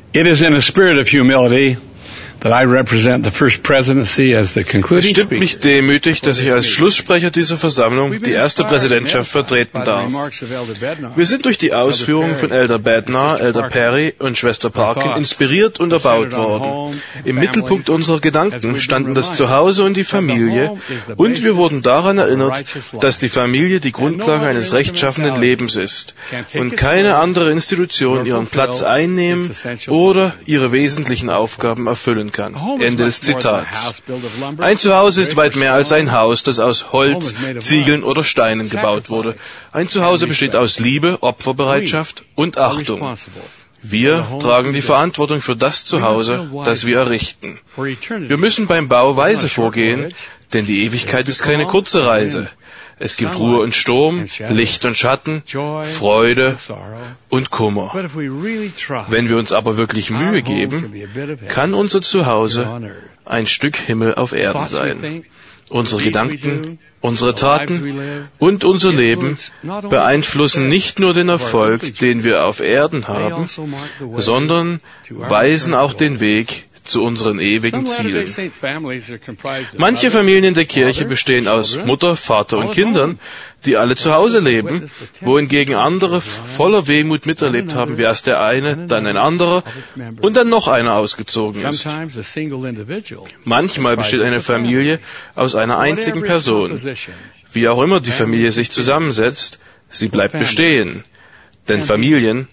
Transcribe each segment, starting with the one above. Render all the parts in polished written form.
It is in a spirit of humility that I represent the first presidency as the concluding Es stimmt speaker. mich demütig, dass ich als Schlusssprecher dieser Versammlung die erste Präsidentschaft vertreten darf. Wir sind durch die Ausführungen von Elder Bednar, Elder Perry und Schwester Parkin inspiriert und erbaut worden. Im Mittelpunkt unserer Gedanken standen das Zuhause und die Familie, und wir wurden daran erinnert, dass die Familie die Grundlage eines rechtschaffenen Lebens ist und keine andere Institution ihren Platz einnehmen oder ihre wesentlichen Aufgaben erfüllen kann. Ende des Zitats. Ein Zuhause ist weit mehr als ein Haus, das aus Holz, Ziegeln oder Steinen gebaut wurde. Ein Zuhause besteht aus Liebe, Opferbereitschaft und Achtung. Wir tragen die Verantwortung für das Zuhause, das wir errichten. Wir müssen beim Bau weise vorgehen, denn die Ewigkeit ist keine kurze Reise. Es gibt Ruhe und Sturm, Licht und Schatten, Freude und Kummer. Wenn wir uns aber wirklich Mühe geben, kann unser Zuhause ein Stück Himmel auf Erden sein. Unsere Gedanken, unsere Taten und unser Leben beeinflussen nicht nur den Erfolg, den wir auf Erden haben, sondern weisen auch den Weg zu unseren ewigen Zielen. Manche Familien in der Kirche bestehen aus Mutter, Vater und Kindern, die alle zu Hause leben, wohingegen andere voller Wehmut miterlebt haben, wie erst der eine, dann ein anderer und dann noch einer ausgezogen ist. Manchmal besteht eine Familie aus einer einzigen Person. Wie auch immer die Familie sich zusammensetzt, sie bleibt bestehen, denn Familien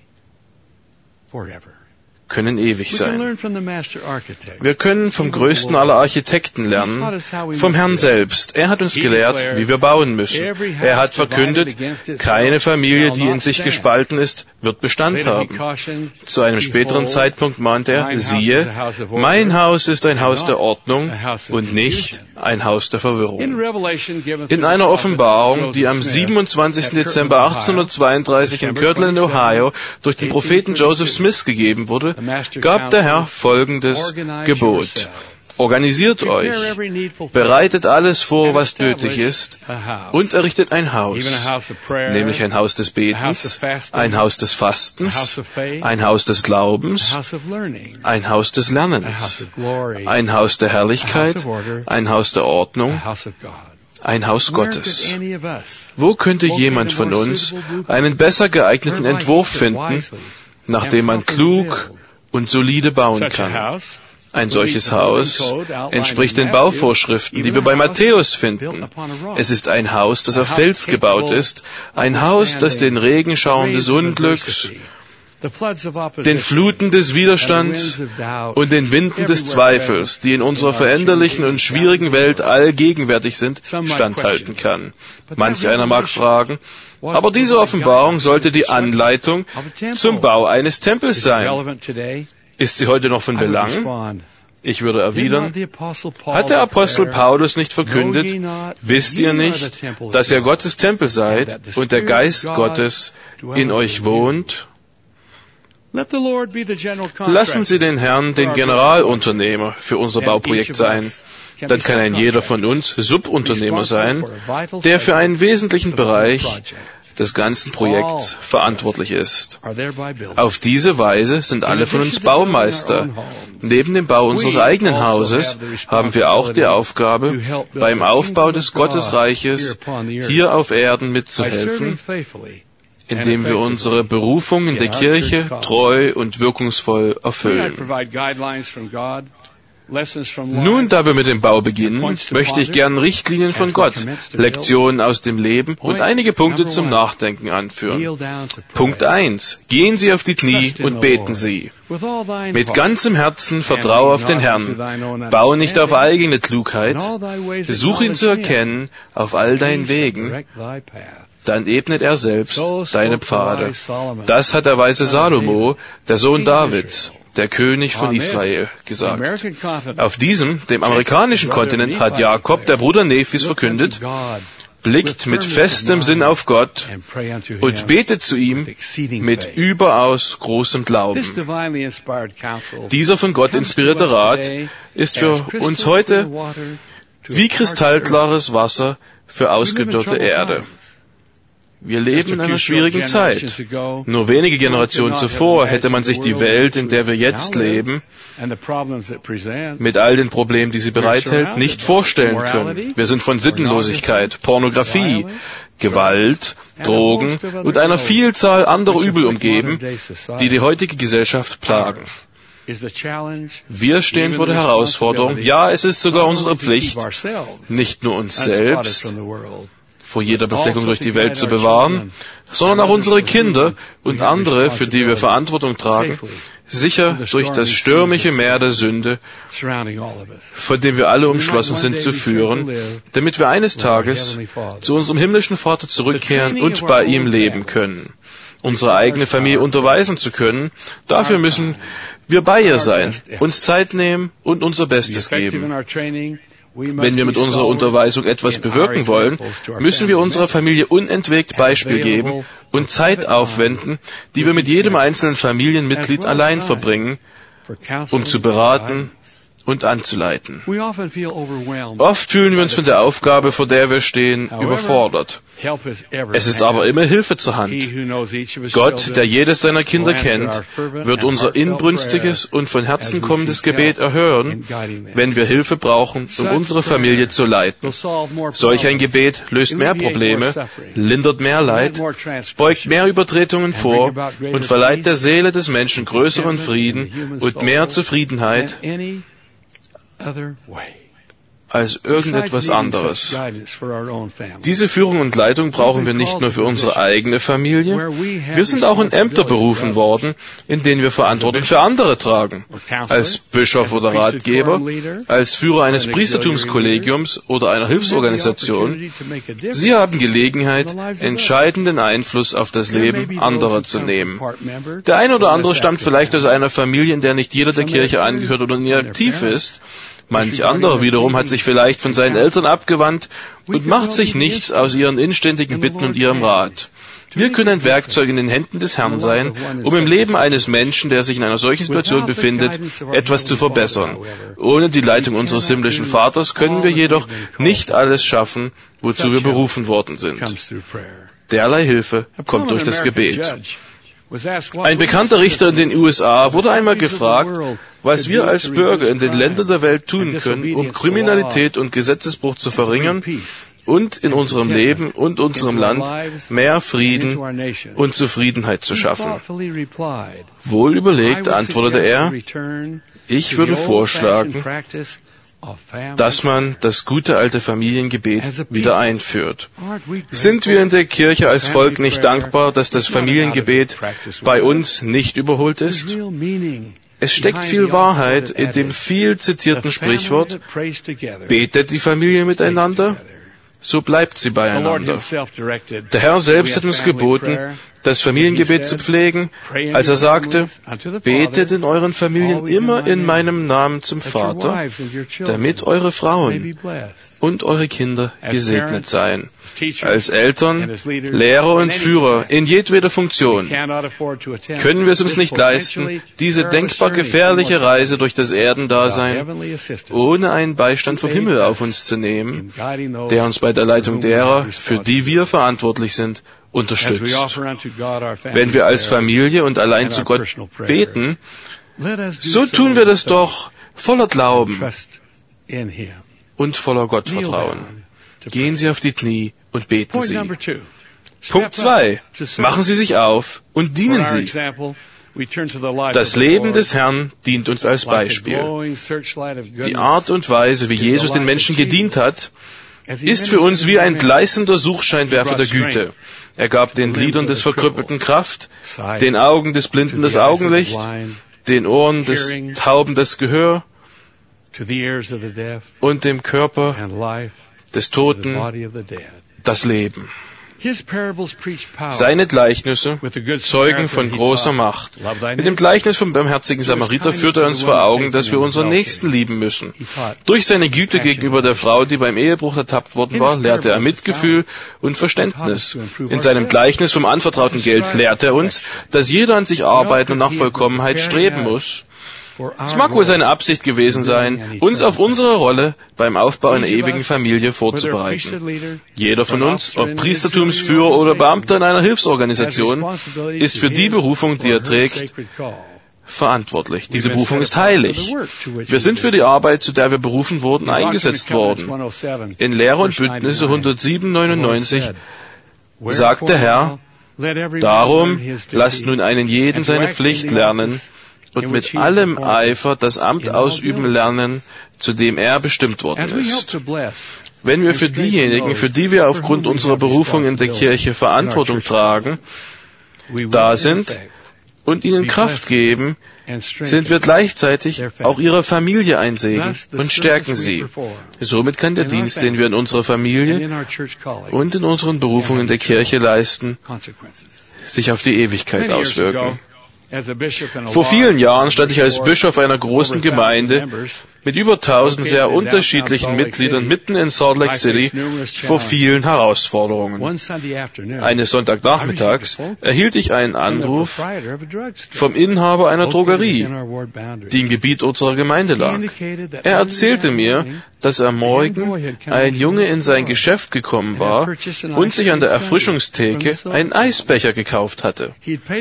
können ewig sein. Wir können vom größten aller Architekten lernen, vom Herrn selbst. Er hat uns gelehrt, wie wir bauen müssen. Er hat verkündet, keine Familie, die in sich gespalten ist, wird Bestand haben. Zu einem späteren Zeitpunkt mahnt er, siehe, mein Haus ist ein Haus der Ordnung und nicht ein Haus der Verwirrung. In einer Offenbarung, die am 27. Dezember 1832 in Kirtland, Ohio, durch den Propheten Joseph Smith gegeben wurde, gab der Herr folgendes Gebot. Organisiert euch, bereitet alles vor, was nötig ist, und errichtet ein Haus, nämlich ein Haus des Betens, ein Haus des Fastens, ein Haus des Glaubens, ein Haus des Lernens, ein Haus der Herrlichkeit, ein Haus der Ordnung, ein Haus Gottes. Wo könnte jemand von uns einen besser geeigneten Entwurf finden, nachdem man klug und solide bauen kann? Ein solches Haus entspricht den Bauvorschriften, die wir bei Matthäus finden. Es ist ein Haus, das auf Fels gebaut ist, ein Haus, das den Regenschauern des Unglücks, den Fluten des Widerstands und den Winden des Zweifels, die in unserer veränderlichen und schwierigen Welt allgegenwärtig sind, standhalten kann. Manch einer mag fragen, aber diese Offenbarung sollte die Anleitung zum Bau eines Tempels sein. Ist sie heute noch von Belang? Ich würde erwidern, hat der Apostel Paulus nicht verkündet, wisst ihr nicht, dass ihr Gottes Tempel seid und der Geist Gottes in euch wohnt? Lassen Sie den Herrn den Generalunternehmer für unser Bauprojekt sein. Dann kann ein jeder von uns Subunternehmer sein, der für einen wesentlichen Bereich des ganzen Projekts verantwortlich ist. Auf diese Weise sind alle von uns Baumeister. Neben dem Bau unseres eigenen Hauses haben wir auch die Aufgabe, beim Aufbau des Gottesreiches hier auf Erden mitzuhelfen, indem wir unsere Berufung in der Kirche treu und wirkungsvoll erfüllen. Nun, da wir mit dem Bau beginnen, möchte ich gern Richtlinien von Gott, Lektionen aus dem Leben und einige Punkte zum Nachdenken anführen. Punkt 1. Gehen Sie auf die Knie und beten Sie. Mit ganzem Herzen vertraue auf den Herrn. Baue nicht auf eigene Klugheit. Suche ihn zu erkennen auf all deinen Wegen. Dann ebnet er selbst deine Pfade. Das hat der weise Salomo, der Sohn Davids, der König von Israel, gesagt. Auf diesem, dem amerikanischen Kontinent, hat Jakob, der Bruder Nephis, verkündet, blickt mit festem Sinn auf Gott und betet zu ihm mit überaus großem Glauben. Dieser von Gott inspirierte Rat ist für uns heute wie kristallklares Wasser für ausgedörrte Erde. Wir leben in einer schwierigen Zeit. Nur wenige Generationen zuvor hätte man sich die Welt, in der wir jetzt leben, mit all den Problemen, die sie bereithält, nicht vorstellen können. Wir sind von Sittenlosigkeit, Pornografie, Gewalt, Drogen und einer Vielzahl anderer Übel umgeben, die die heutige Gesellschaft plagen. Wir stehen vor der Herausforderung, ja, es ist sogar unsere Pflicht, nicht nur uns selbst vor jeder Befleckung durch die Welt zu bewahren, sondern auch unsere Kinder und andere, für die wir Verantwortung tragen, sicher durch das stürmische Meer der Sünde, von dem wir alle umschlossen sind, zu führen, damit wir eines Tages zu unserem himmlischen Vater zurückkehren und bei ihm leben können. Unsere eigene Familie unterweisen zu können, dafür müssen wir bei ihr sein, uns Zeit nehmen und unser Bestes geben. Wenn wir mit unserer Unterweisung etwas bewirken wollen, müssen wir unserer Familie unentwegt Beispiel geben und Zeit aufwenden, die wir mit jedem einzelnen Familienmitglied allein verbringen, um zu beraten und anzuleiten. Oft fühlen wir uns von der Aufgabe, vor der wir stehen, überfordert. Es ist aber immer Hilfe zur Hand. Gott, der jedes seiner Kinder kennt, wird unser inbrünstiges und von Herzen kommendes Gebet erhören, wenn wir Hilfe brauchen, um unsere Familie zu leiten. Solch ein Gebet löst mehr Probleme, lindert mehr Leid, beugt mehr Übertretungen vor und verleiht der Seele des Menschen größeren Frieden und mehr Zufriedenheit als irgendetwas anderes. Diese Führung und Leitung brauchen wir nicht nur für unsere eigene Familie, wir sind auch in Ämter berufen worden, in denen wir Verantwortung für andere tragen. Als Bischof oder Ratgeber, als Führer eines Priestertumskollegiums oder einer Hilfsorganisation. Sie haben Gelegenheit, entscheidenden Einfluss auf das Leben anderer zu nehmen. Der eine oder andere stammt vielleicht aus einer Familie, in der nicht jeder der Kirche angehört oder nie aktiv ist. Manch anderer wiederum hat sich vielleicht von seinen Eltern abgewandt und macht sich nichts aus ihren inständigen Bitten und ihrem Rat. Wir können ein Werkzeug in den Händen des Herrn sein, um im Leben eines Menschen, der sich in einer solchen Situation befindet, etwas zu verbessern. Ohne die Leitung unseres himmlischen Vaters können wir jedoch nicht alles schaffen, wozu wir berufen worden sind. Derlei Hilfe kommt durch das Gebet. Ein bekannter Richter in den USA wurde einmal gefragt, was wir als Bürger in den Ländern der Welt tun können, um Kriminalität und Gesetzesbruch zu verringern und in unserem Leben und unserem Land mehr Frieden und Zufriedenheit zu schaffen. Wohl überlegt antwortete er, ich würde vorschlagen, dass man das gute alte Familiengebet wieder einführt. Sind wir in der Kirche als Volk nicht dankbar, dass das Familiengebet bei uns nicht überholt ist? Es steckt viel Wahrheit in dem viel zitierten Sprichwort, betet die Familie miteinander, so bleibt sie beieinander. Der Herr selbst hat uns geboten, das Familiengebet zu pflegen, als er sagte, betet in euren Familien immer in meinem Namen zum Vater, damit eure Frauen und eure Kinder gesegnet seien. Als Eltern, Lehrer und Führer in jedweder Funktion können wir es uns nicht leisten, diese denkbar gefährliche Reise durch das Erdendasein ohne einen Beistand vom Himmel auf uns zu nehmen, der uns bei der Leitung derer, für die wir verantwortlich sind, unterstützt. Wenn wir als Familie und allein zu Gott beten, so tun wir das doch voller Glauben und voller Gottvertrauen. Gehen Sie auf die Knie und beten Sie. Punkt 2. Machen Sie sich auf und dienen Sie. Das Leben des Herrn dient uns als Beispiel. Die Art und Weise, wie Jesus den Menschen gedient hat, ist für uns wie ein gleißender Suchscheinwerfer der Güte. Er gab den Gliedern des Verkrüppelten Kraft, den Augen des Blinden das Augenlicht, den Ohren des Tauben das Gehör und dem Körper des Toten das Leben. Seine Gleichnisse zeugen von großer Macht. Mit dem Gleichnis vom barmherzigen Samariter führt er uns vor Augen, dass wir unseren Nächsten lieben müssen. Durch seine Güte gegenüber der Frau, die beim Ehebruch ertappt worden war, lehrte er Mitgefühl und Verständnis. In seinem Gleichnis vom anvertrauten Geld lehrt er uns, dass jeder an sich arbeiten und nach Vollkommenheit streben muss. Es mag wohl seine Absicht gewesen sein, uns auf unsere Rolle beim Aufbau einer ewigen Familie vorzubereiten. Jeder von uns, ob Priestertumsführer oder Beamter in einer Hilfsorganisation, ist für die Berufung, die er trägt, verantwortlich. Diese Berufung ist heilig. Wir sind für die Arbeit, zu der wir berufen wurden, eingesetzt worden. In Lehre und Bündnisse 107,99 sagt der Herr, darum lasst nun einen jeden seine Pflicht lernen und mit allem Eifer das Amt ausüben lernen, zu dem er bestimmt worden ist. Wenn wir für diejenigen, für die wir aufgrund unserer Berufung in der Kirche Verantwortung tragen, da sind und ihnen Kraft geben, sind wir gleichzeitig auch ihrer Familie ein Segen und stärken sie. Somit kann der Dienst, den wir in unserer Familie und in unseren Berufungen in der Kirche leisten, sich auf die Ewigkeit auswirken. Vor vielen Jahren stand ich als Bischof einer großen Gemeinde mit über 1000 sehr unterschiedlichen Mitgliedern mitten in Salt Lake City vor vielen Herausforderungen. Eines Sonntagnachmittags erhielt ich einen Anruf vom Inhaber einer Drogerie, die im Gebiet unserer Gemeinde lag. Er erzählte mir, dass am Morgen ein Junge in sein Geschäft gekommen war und sich an der Erfrischungstheke einen Eisbecher gekauft hatte.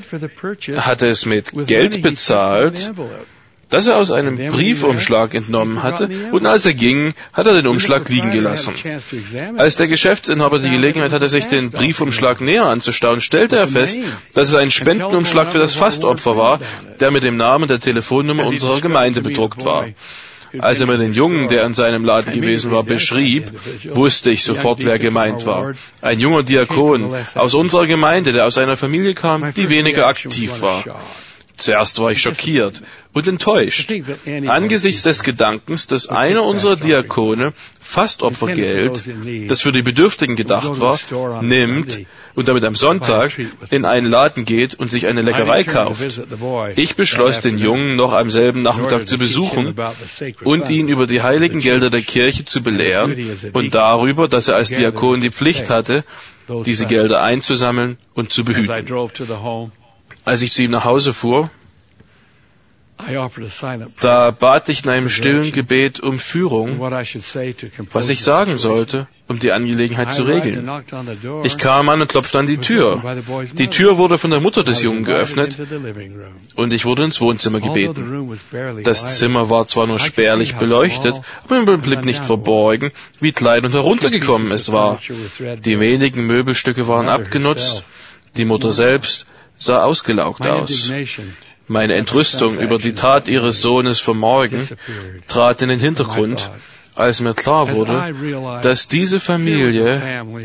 Er hatte es mit Geld bezahlt, das er aus einem Briefumschlag entnommen hatte, und als er ging, hat er den Umschlag liegen gelassen. Als der Geschäftsinhaber die Gelegenheit hatte, sich den Briefumschlag näher anzuschauen, stellte er fest, dass es ein Spendenumschlag für das Fastopfer war, der mit dem Namen und der Telefonnummer unserer Gemeinde bedruckt war. Als er mir den Jungen, der in seinem Laden gewesen war, beschrieb, wusste ich sofort, wer gemeint war. Ein junger Diakon aus unserer Gemeinde, der aus einer Familie kam, die weniger aktiv war. Zuerst war ich schockiert und enttäuscht angesichts des Gedankens, dass einer unserer Diakone Fastopfergeld, das für die Bedürftigen gedacht war, nimmt und damit am Sonntag in einen Laden geht und sich eine Leckerei kauft. Ich beschloss, den Jungen noch am selben Nachmittag zu besuchen und ihn über die heiligen Gelder der Kirche zu belehren und darüber, dass er als Diakon die Pflicht hatte, diese Gelder einzusammeln und zu behüten. Als ich zu ihm nach Hause fuhr, da bat ich in einem stillen Gebet um Führung, was ich sagen sollte, um die Angelegenheit zu regeln. Ich kam an und klopfte an die Tür. Die Tür wurde von der Mutter des Jungen geöffnet und ich wurde ins Wohnzimmer gebeten. Das Zimmer war zwar nur spärlich beleuchtet, aber man blieb nicht verborgen, wie klein und heruntergekommen es war. Die wenigen Möbelstücke waren abgenutzt, die Mutter selbst sah ausgelaugt aus. Meine Entrüstung über die Tat ihres Sohnes vom Morgen trat in den Hintergrund, als mir klar wurde, dass diese Familie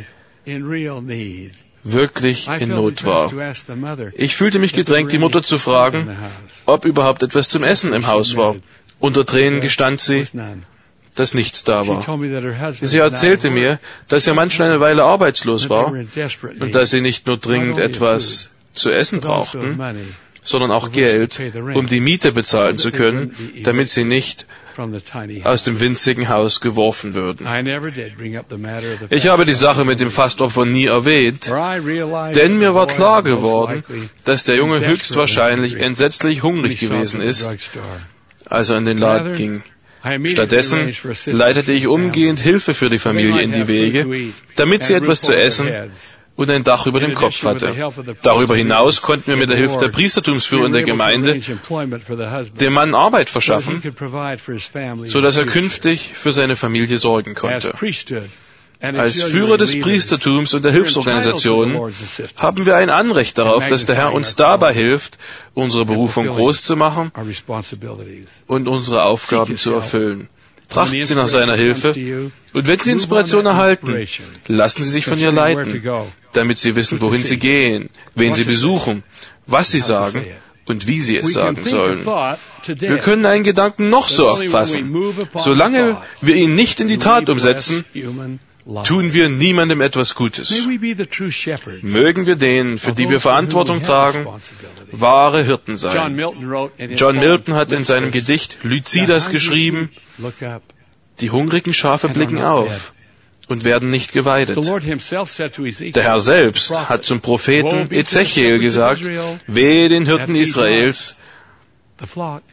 wirklich in Not war. Ich fühlte mich gedrängt, die Mutter zu fragen, ob überhaupt etwas zum Essen im Haus war. Unter Tränen gestand sie, dass nichts da war. Sie erzählte mir, dass ihr Mann schon eine Weile arbeitslos war und dass sie nicht nur dringend etwas zu essen brauchten, sondern auch Geld, um die Miete bezahlen zu können, damit sie nicht aus dem winzigen Haus geworfen würden. Ich habe die Sache mit dem Fastopfer nie erwähnt, denn mir war klar geworden, dass der Junge höchstwahrscheinlich entsetzlich hungrig gewesen ist, als er in den Laden ging. Stattdessen leitete ich umgehend Hilfe für die Familie in die Wege, damit sie etwas zu essen und ein Dach über dem Kopf hatte. Darüber hinaus konnten wir mit der Hilfe der Priestertumsführer in der Gemeinde dem Mann Arbeit verschaffen, so dass er künftig für seine Familie sorgen konnte. Als Führer des Priestertums und der Hilfsorganisationen haben wir ein Anrecht darauf, dass der Herr uns dabei hilft, unsere Berufung groß zu machen und unsere Aufgaben zu erfüllen. Trachten Sie nach seiner Hilfe, und wenn Sie Inspiration erhalten, lassen Sie sich von ihr leiten, damit Sie wissen, wohin Sie gehen, wen Sie besuchen, was Sie sagen und wie Sie es sagen sollen. Wir können einen Gedanken noch so oft fassen. Solange wir ihn nicht in die Tat umsetzen, tun wir niemandem etwas Gutes. Mögen wir denen, für die wir Verantwortung tragen, wahre Hirten sein. John Milton hat in seinem Gedicht Lycidas geschrieben, die hungrigen Schafe blicken auf und werden nicht geweidet. Der Herr selbst hat zum Propheten Ezechiel gesagt, wehe den Hirten Israels,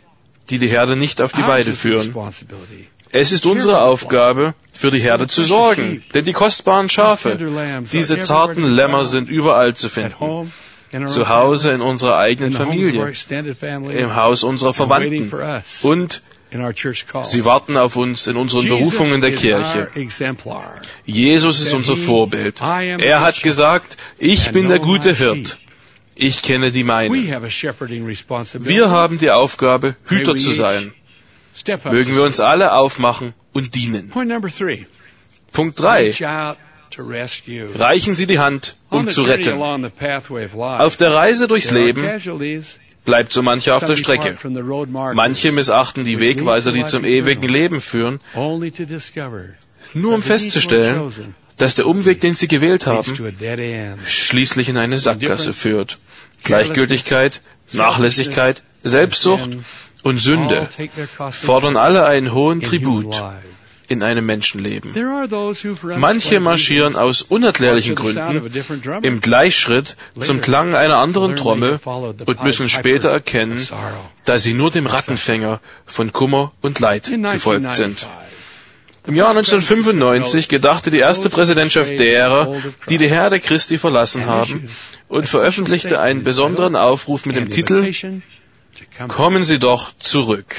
die die Herde nicht auf die Weide führen. Es ist unsere Aufgabe, für die Herde zu sorgen, denn die kostbaren Schafe, diese zarten Lämmer sind überall zu finden. Zu Hause in unserer eigenen Familie, im Haus unserer Verwandten und sie warten auf uns in unseren Berufungen der Kirche. Jesus ist unser Vorbild. Er hat gesagt, ich bin der gute Hirt. Ich kenne die Meinen. Wir haben die Aufgabe, Hüter zu sein. Mögen wir uns alle aufmachen und dienen. Punkt 3. Reichen Sie die Hand, um zu retten. Auf der Reise durchs Leben bleibt so mancher auf der Strecke. Manche missachten die Wegweiser, die zum ewigen Leben führen, nur um festzustellen, dass der Umweg, den sie gewählt haben, schließlich in eine Sackgasse führt. Gleichgültigkeit, Nachlässigkeit, Selbstsucht und Sünde fordern alle einen hohen Tribut in einem Menschenleben. Manche marschieren aus unerklärlichen Gründen im Gleichschritt zum Klang einer anderen Trommel und müssen später erkennen, dass sie nur dem Rattenfänger von Kummer und Leid gefolgt sind. Im Jahr 1995 gedachte die erste Präsidentschaft derer, die die Herde Christi verlassen haben, und veröffentlichte einen besonderen Aufruf mit dem Titel »Kommen Sie doch zurück«.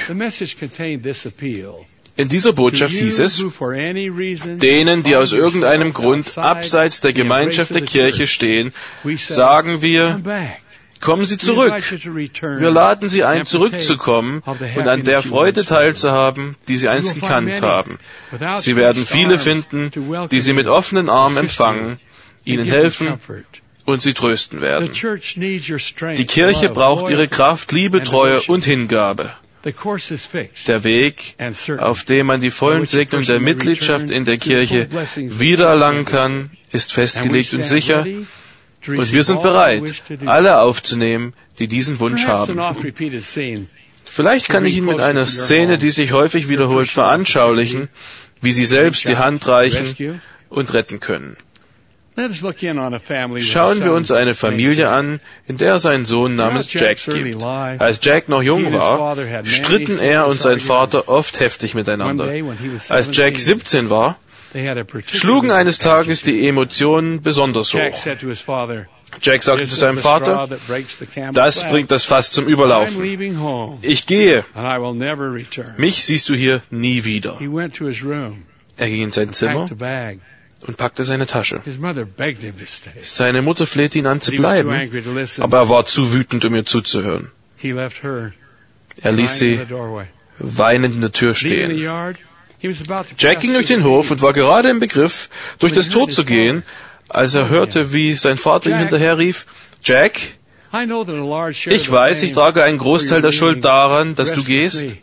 In dieser Botschaft hieß es, denen, die aus irgendeinem Grund abseits der Gemeinschaft der Kirche stehen, sagen wir, kommen Sie zurück. Wir laden Sie ein, zurückzukommen und an der Freude teilzuhaben, die Sie einst gekannt haben. Sie werden viele finden, die Sie mit offenen Armen empfangen, Ihnen helfen und Sie trösten werden. Die Kirche braucht Ihre Kraft, Liebe, Treue und Hingabe. Der Weg, auf dem man die vollen Segnungen der Mitgliedschaft in der Kirche wiedererlangen kann, ist festgelegt und sicher. Und wir sind bereit, alle aufzunehmen, die diesen Wunsch haben. Vielleicht kann ich Ihnen mit einer Szene, die sich häufig wiederholt, veranschaulichen, wie Sie selbst die Hand reichen und retten können. Schauen wir uns eine Familie an, in der es einen Sohn namens Jack gibt. Als Jack noch jung war, stritten er und sein Vater oft heftig miteinander. Als Jack 17 war, schlugen eines Tages die Emotionen besonders hoch. Jack sagte zu seinem Vater, das bringt das Fass zum Überlaufen. Ich gehe. Mich siehst du hier nie wieder. Er ging in sein Zimmer und packte seine Tasche. Seine Mutter flehte ihn an zu bleiben, aber er war zu wütend, um ihr zuzuhören. Er ließ sie weinend in der Tür stehen. Jack ging durch den Hof und war gerade im Begriff, durch das Tor zu gehen, als er hörte, wie sein Vater ihm hinterher rief, Jack, ich weiß, ich trage einen Großteil der Schuld daran, dass du gehst.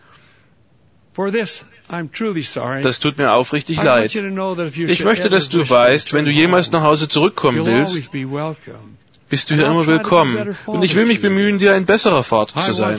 Das tut mir aufrichtig leid. Ich möchte, dass du weißt, wenn du jemals nach Hause zurückkommen willst, bist du hier immer willkommen. Und ich will mich bemühen, dir ein besserer Vater zu sein.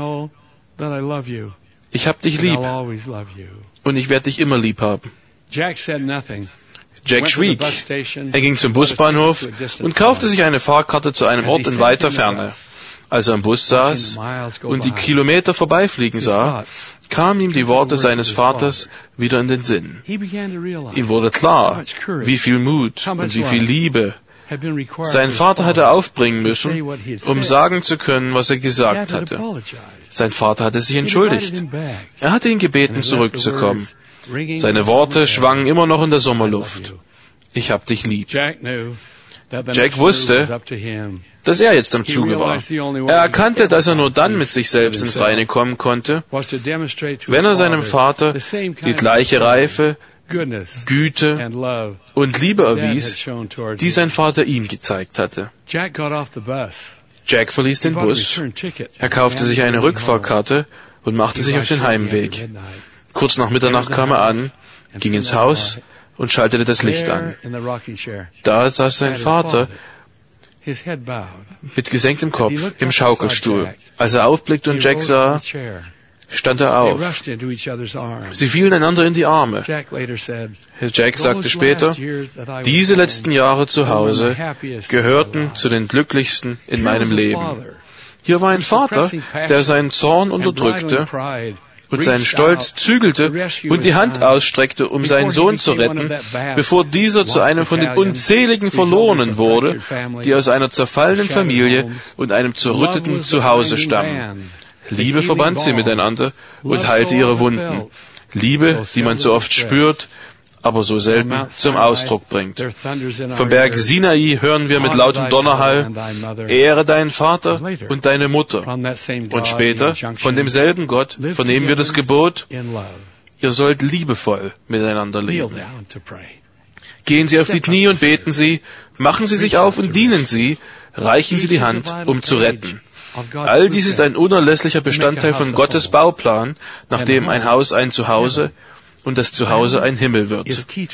Ich hab dich lieb. Und ich werde dich immer lieb haben. Jack schwieg. Er ging zum Busbahnhof und kaufte sich eine Fahrkarte zu einem Ort in weiter Ferne. Als er im Bus saß und die Kilometer vorbeifliegen sah, kamen ihm die Worte seines Vaters wieder in den Sinn. Ihm wurde klar, wie viel Mut und wie viel Liebe sein Vater hatte aufbringen müssen, um sagen zu können, was er gesagt hatte. Sein Vater hatte sich entschuldigt. Er hatte ihn gebeten, zurückzukommen. Seine Worte schwangen immer noch in der Sommerluft. Ich hab dich lieb. Jack wusste, dass er jetzt am Zuge war. Er erkannte, dass er nur dann mit sich selbst ins Reine kommen konnte, wenn er seinem Vater die gleiche Reife, Güte und Liebe erwies, die sein Vater ihm gezeigt hatte. Jack verließ den Bus, er kaufte sich eine Rückfahrkarte und machte sich auf den Heimweg. Kurz nach Mitternacht kam er an, ging ins Haus und schaltete das Licht an. Da saß sein Vater mit gesenktem Kopf im Schaukelstuhl. Als er aufblickte und Jack sah, stand er auf. Sie fielen einander in die Arme. Jack sagte später, diese letzten Jahre zu Hause gehörten zu den glücklichsten in meinem Leben. Hier war ein Vater, der seinen Zorn unterdrückte und seinen Stolz zügelte und die Hand ausstreckte, um seinen Sohn zu retten, bevor dieser zu einem von den unzähligen Verlorenen wurde, die aus einer zerfallenen Familie und einem zerrütteten Zuhause stammen. Liebe verband sie miteinander und heilte ihre Wunden. Liebe, die man so oft spürt, aber so selten zum Ausdruck bringt. Vom Berg Sinai hören wir mit lautem Donnerhall, Ehre deinen Vater und deine Mutter. Und später, von demselben Gott, vernehmen wir das Gebot, ihr sollt liebevoll miteinander leben. Gehen Sie auf die Knie und beten Sie, machen Sie sich auf und dienen Sie, reichen Sie die Hand, um zu retten. All dies ist ein unerlässlicher Bestandteil von Gottes Bauplan, nach dem ein Haus ein Zuhause und das Zuhause ein Himmel wird.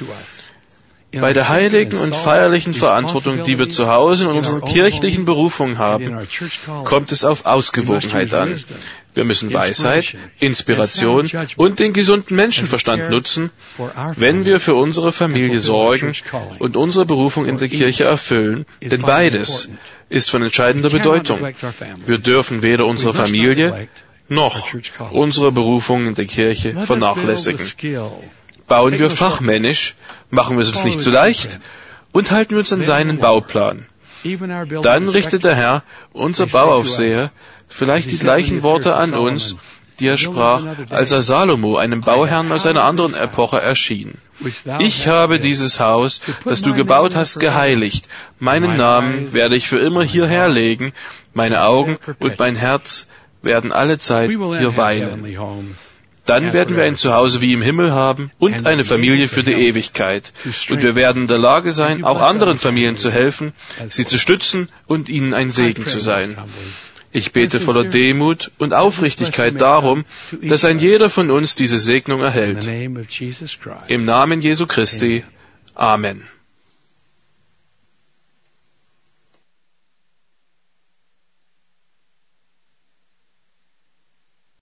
Bei der heiligen und feierlichen Verantwortung, die wir zu Hause in unserer kirchlichen Berufung haben, kommt es auf Ausgewogenheit an. Wir müssen Weisheit, Inspiration und den gesunden Menschenverstand nutzen, wenn wir für unsere Familie sorgen und unsere Berufung in der Kirche erfüllen, denn beides ist von entscheidender Bedeutung. Wir dürfen weder unsere Familie noch unsere Berufung in der Kirche vernachlässigen. Bauen wir fachmännisch, machen wir es uns nicht zu leicht und halten wir uns an seinen Bauplan. Dann richtet der Herr, unser Bauaufseher, vielleicht die gleichen Worte an uns, die er sprach, als er Salomo, einem Bauherrn aus einer anderen Epoche, erschien. Ich habe dieses Haus, das du gebaut hast, geheiligt. Meinen Namen werde ich für immer hierher legen. Meine Augen und mein Herz werden alle Zeit hier weilen. Dann werden wir ein Zuhause wie im Himmel haben und eine Familie für die Ewigkeit. Und wir werden in der Lage sein, auch anderen Familien zu helfen, sie zu stützen und ihnen ein Segen zu sein. Ich bete voller Demut und Aufrichtigkeit darum, dass ein jeder von uns diese Segnung erhält. Im Namen Jesu Christi. Amen.